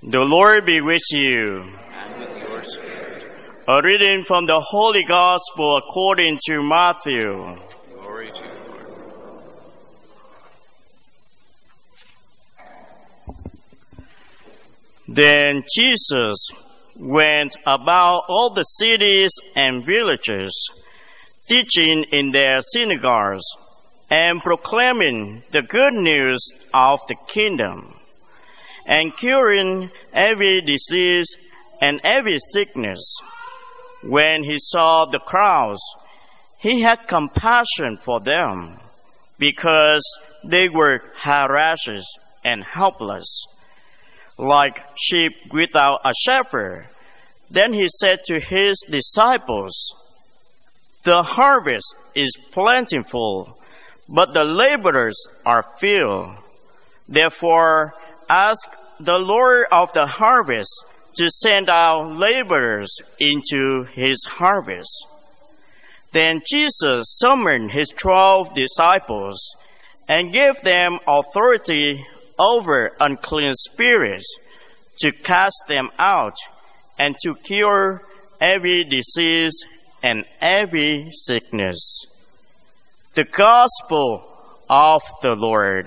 The Lord be with you. And with your spirit. A reading from the Holy Gospel according to Matthew. Glory to you, Lord. Then Jesus went about all the cities and villages, teaching in their synagogues, and proclaiming the good news of the kingdom, and curing every disease and every sickness. When he saw the crowds, he had compassion for them, because they were harassed and helpless, like sheep without a shepherd. Then he said to his disciples, "The harvest is plentiful, but the laborers are few. Therefore, ask the Lord of the harvest to send out laborers into his harvest." Then Jesus summoned his 12 disciples and gave them authority over unclean spirits to cast them out and to cure every disease and every sickness. The Gospel of the Lord.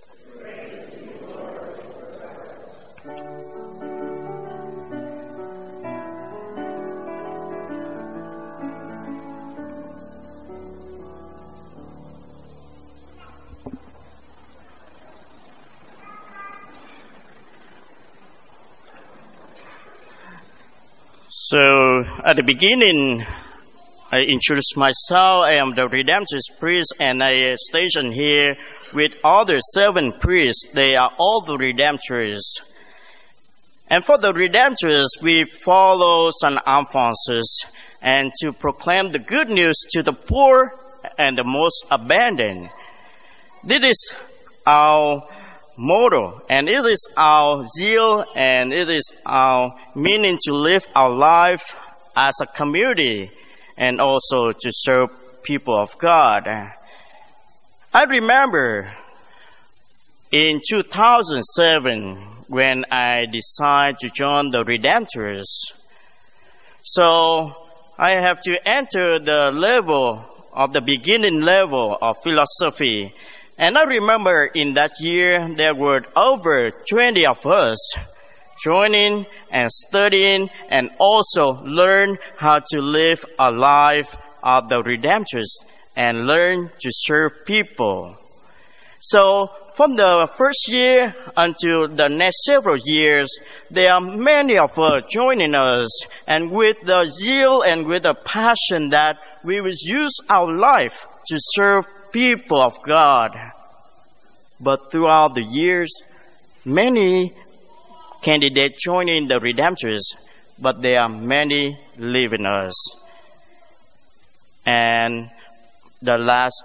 So, at the beginning, I introduce myself. I am the Redemptorist priest, and I station here with other 7 priests. They are all the Redemptorists. And for the Redemptorists, we follow St. Alphonsus and to proclaim the good news to the poor and the most abandoned. This is our motto, and it is our zeal, and it is our meaning to live our life as a community and also to serve people of God. I remember in 2007 when I decided to join the Redemptorists. So I have to enter the level of the beginning level of philosophy. And I remember in that year, there were over 20 of us joining and studying and also learn how to live a life of the Redemptorists and learn to serve people. So from the first year until the next several years, there are many of us joining us, and with the zeal and with the passion that we will use our life to serve people of God. But throughout the years, many candidates joining the Redemptorists, but there are many leaving us. And the last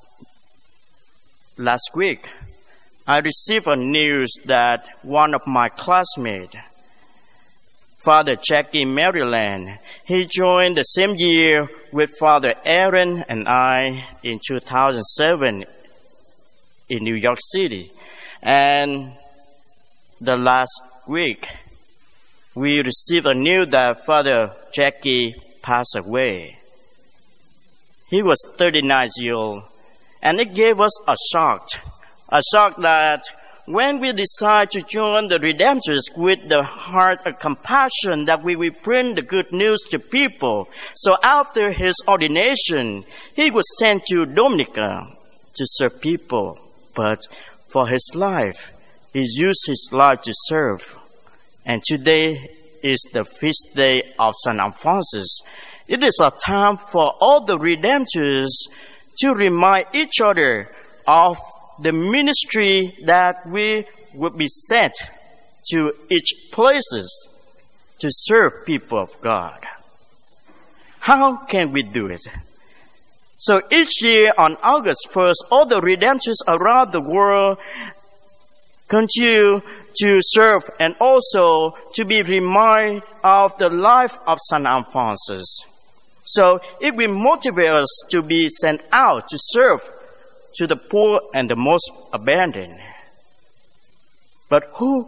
week, I received a news that one of my classmates, Father Jackie Maryland, he joined the same year with Father Aaron and I in 2007 in New York City. And the last week, we received a news that Father Jackie passed away. He was 39 years old, and it gave us a shock that when we decide to join the Redemptorists with the heart of compassion that we will bring the good news to people. So after his ordination, he was sent to Dominica to serve people. But for his life, he used his life to serve. And today is the feast day of St. Alphonsus. It is a time for all the Redemptorists to remind each other of the ministry that we would be sent to each places to serve people of God. How can we do it? So each year on August 1st, all the Redemptorists around the world continue to serve and also to be reminded of the life of St. Alphonsus. So it will motivate us to be sent out to serve to the poor and the most abandoned. But who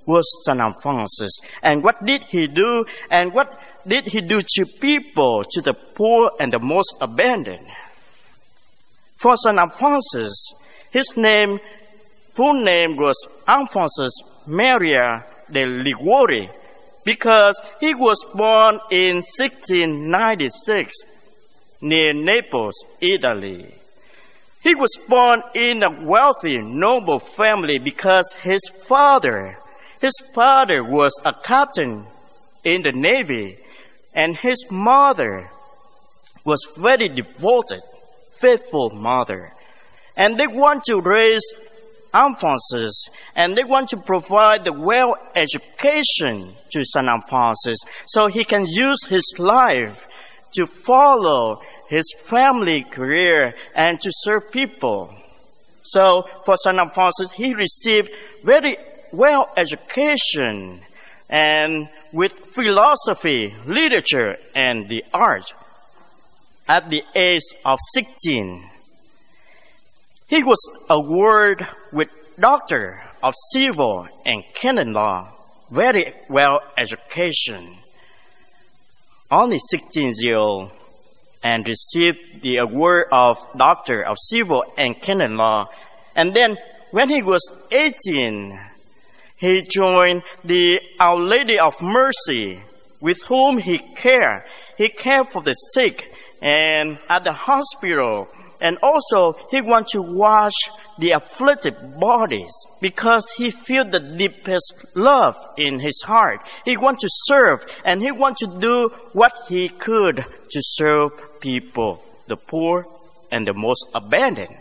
was St. Alphonsus. And what did he do? And what did he do to people, to the poor and the most abandoned? For St. Alphonsus, his full name was Alphonsus Maria de Liguori, because he was born in 1696 near Naples, Italy. He was born in a wealthy, noble family because his father was a captain in the Navy, and his mother was very devoted, faithful mother. And they want to raise Alphonsus, and they want to provide the well education to St. Alphonsus so he can use his life to follow his family career and to serve people. So for St. Alphonsus, he received very well education and with philosophy, literature, and the art. At the age of 16, he was awarded with Doctor of Civil and Canon Law, very well education. Only 16 years old, and received the award of Doctor of Civil and Canon Law. And then when he was 18, he joined the Our Lady of Mercy, with whom he cared. He cared for the sick and at the hospital. And also, he wants to wash the afflicted bodies because he feels the deepest love in his heart. He wants to serve, and he wants to do what he could to serve people, the poor and the most abandoned.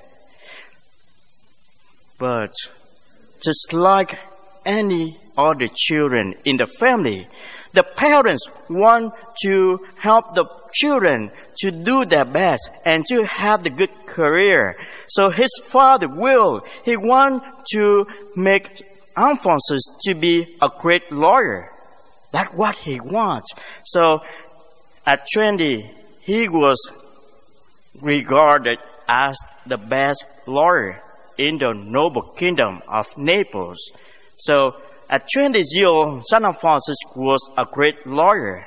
But just like any other children in the family, the parents want to help the children to do their best and to have the good career. So his father he wants to make Alphonsus to be a great lawyer. That's what he wants. So at 20, he was regarded as the best lawyer in the noble kingdom of Naples. So at 20 years old, St. Alphonsus was a great lawyer.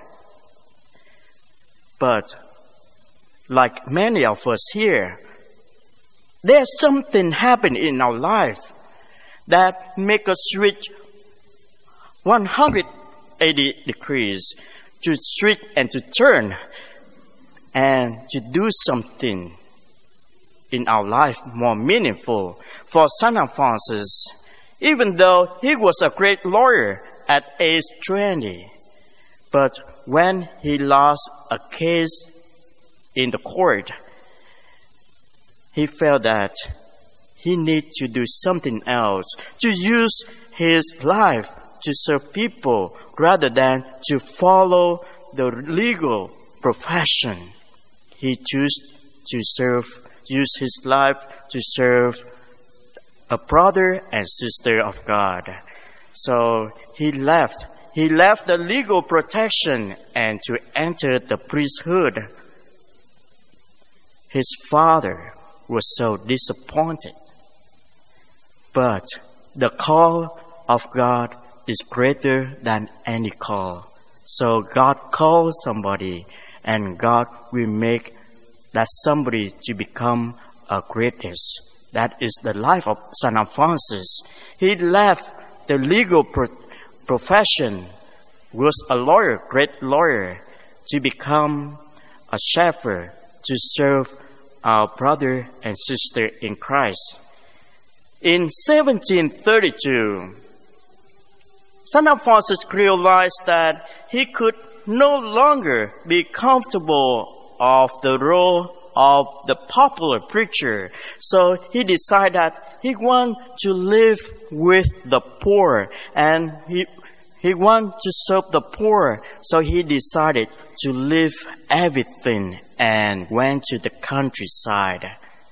But like many of us here, there's something happen in our life that make us switch 180 degrees, to switch and to turn and to do something in our life more meaningful. For St. Alphonsus, even though he was a great lawyer at age 20, but when he lost a case in the court, he felt that he needed to do something else, to use his life to serve people rather than to follow the legal profession. He chose to use his life to serve a brother and sister of God. So he left the legal protection and to enter the priesthood. His father was so disappointed. But the call of God is greater than any call. So God calls somebody, and God will make that somebody to become a greatest. That is the life of St. Alphonsus. He left the legal profession, was a lawyer, great lawyer, to become a shepherd, to serve our brother and sister in Christ. In 1732, St. Alphonsus realized that he could no longer be comfortable of the role of the popular preacher. So he decided that he wanted to live with the poor, and he wanted to serve the poor. So he decided to leave everything and went to the countryside.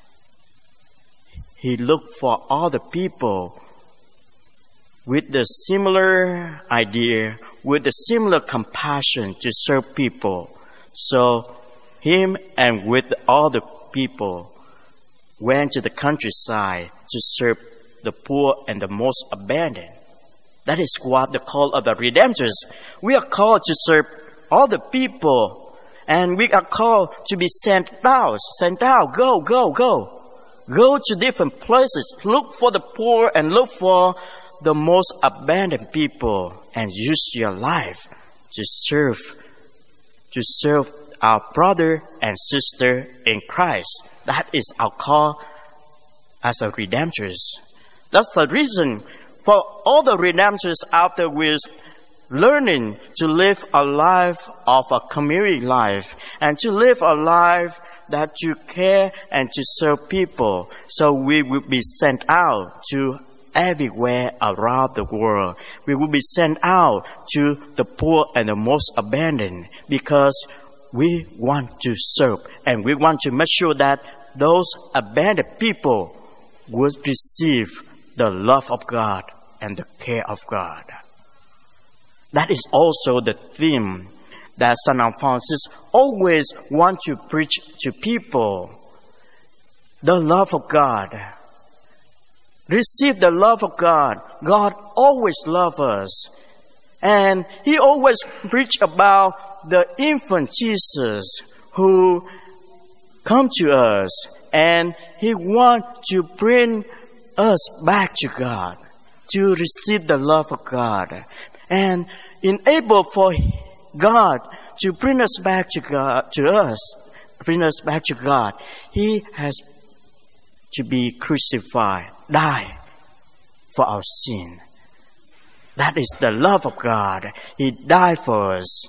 He looked for other people with the similar idea, with the similar compassion to serve people. So him and with other people went to the countryside to serve the poor and the most abandoned. That is what the call of the redemptors. We are called to serve all the people, and we are called to be sent out. Go, go, go. Go to different places. Look for the poor and look for the most abandoned people, and use your life to serve our brother and sister in Christ. That is our call as a redemptors. That's the reason for all the redemptors after we're learning to live a life of a community life and to live a life that you care and to serve people. So we will be sent out to everywhere around the world. We will be sent out to the poor and the most abandoned because we want to serve and we want to make sure that those abandoned people will receive the love of God and the care of God. That is also the theme that St. Alphonsus always wants to preach to people. The love of God. Receive the love of God. God always loves us. And He always preached about the infant Jesus who come to us. And He wants to bring us back to God, to receive the love of God. And enable for God to bring us back to God, bring us back to God, He has to be crucified, die for our sin. That is the love of God. He died for us.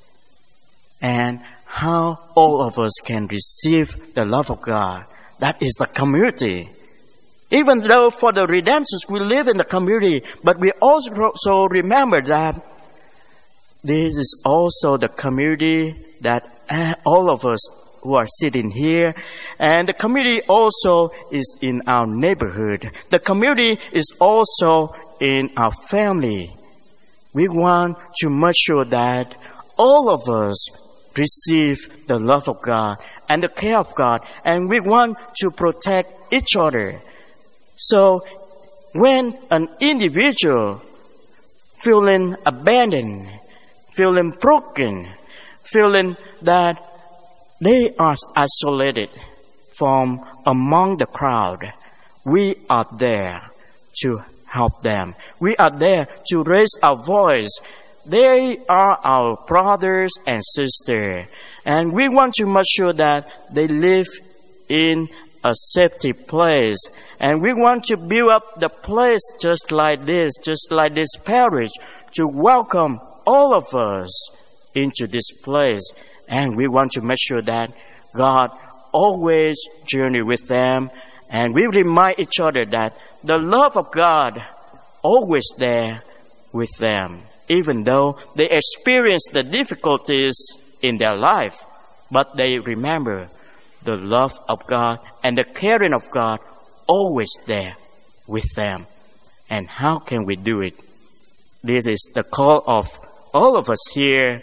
And how all of us can receive the love of God, that is the community. Even though for the redemptions we live in the community, but we also remember that this is also the community that all of us who are sitting here, and the community also is in our neighborhood. The community is also in our family. We want to make sure that all of us receive the love of God and the care of God, and we want to protect each other. So when an individual feeling abandoned, feeling broken, feeling that they are isolated from among the crowd, we are there to help them. We are there to raise our voice. They are our brothers and sisters, and we want to make sure that they live in a safety place. And we want to build up the place just like this parish, to welcome all of us into this place. And we want to make sure that God always journey with them. And we remind each other that the love of God always there with them, even though they experience the difficulties in their life. But they remember the love of God and the caring of God always there with them. And how can we do it? This is the call of all of us here.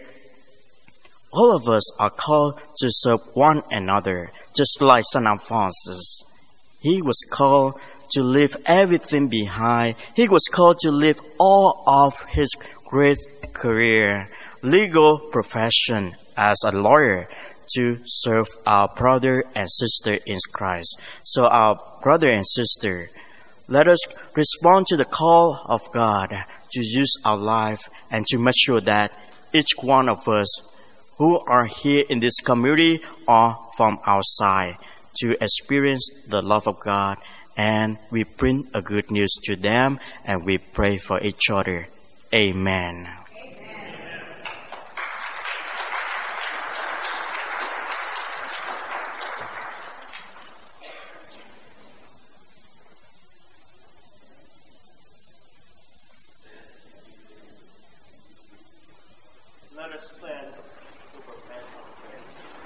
All of us are called to serve one another, just like St. Alphonsus. He was called to leave everything behind. He was called to leave all of his great career, legal profession as a lawyer, to serve our brother and sister in Christ. So our brother and sister, let us respond to the call of God to use our life and to make sure that each one of us who are here in this community or from outside to experience the love of God, and we bring a good news to them and we pray for each other. Amen. Let us stand to prepare for prayer.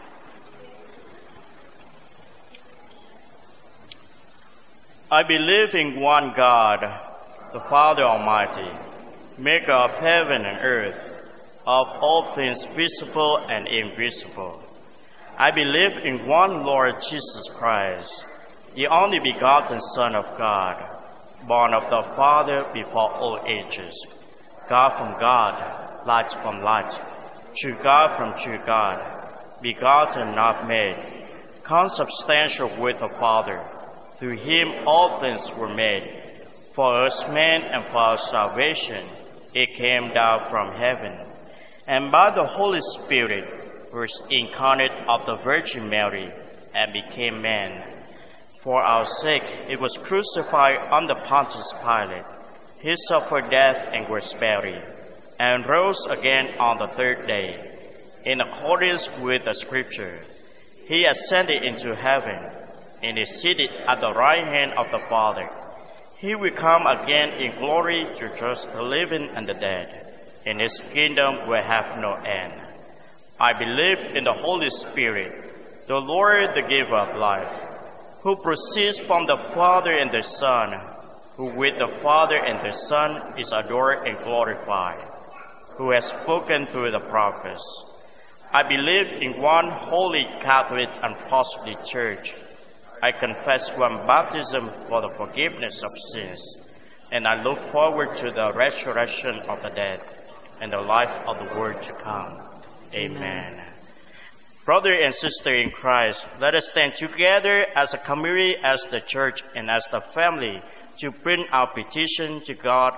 I believe in one God, the Father Almighty, maker of heaven and earth, of all things visible and invisible. I believe in one Lord Jesus Christ, the only begotten Son of God, born of the Father before all ages, God from God, light from light, true God from true God, begotten, not made, consubstantial with the Father. Through him all things were made. For us men and for our salvation, it came down from heaven. And by the Holy Spirit was incarnate of the Virgin Mary and became man. For our sake it was crucified under Pontius Pilate. He suffered death and was buried, and rose again on the third day. In accordance with the Scripture, he ascended into heaven, and is seated at the right hand of the Father. He will come again in glory to judge the living and the dead, and his kingdom will have no end. I believe in the Holy Spirit, the Lord, the giver of life, who proceeds from the Father and the Son, who with the Father and the Son is adored and glorified, who has spoken through the prophets. I believe in one holy Catholic and Apostolic Church. I confess one baptism for the forgiveness of sins, and I look forward to the resurrection of the dead and the life of the world to come. Amen. Brother and sister in Christ, let us stand together as a community, as the church, and as the family to bring our petition to God